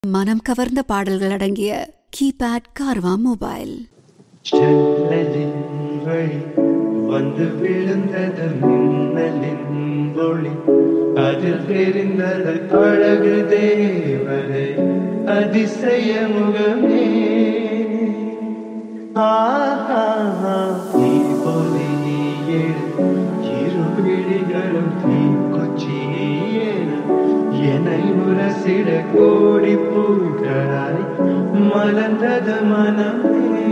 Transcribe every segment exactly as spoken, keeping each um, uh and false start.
மனம் கவர்ந்த பாடல்கள் அடங்கிய கீபேட் கார்வா மொபைல். வந்து விழுந்தது மின்னலின் ஒளி, அதில் தெரிந்தது அழகு தேவரை அதிசய முகமே. நீ போலி இரு விழிகளும் தீக்குச்சியேன என்னை முரசிட கோடி பூக்களாய் மலர்ந்தது மனமே.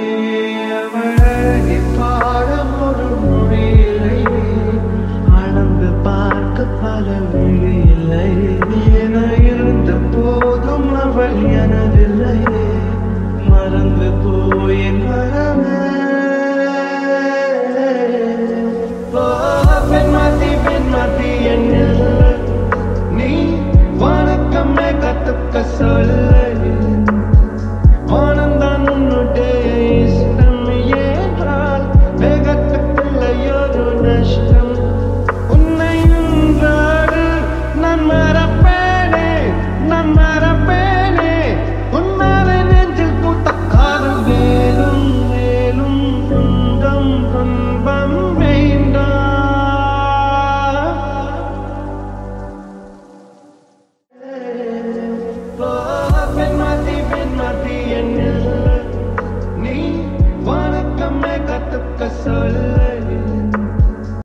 அவளை பாடம் ஒரு மொழியில்லை, அளந்து பார்க்க பல விழி இல்லை. என இருந்த போதும் அவள் எனதில்லை, மறந்து போயின் மனமே. பெண்மதி பெண்மதி என்னில் நீ வணக்கமே கத்துக்க சொல்ல.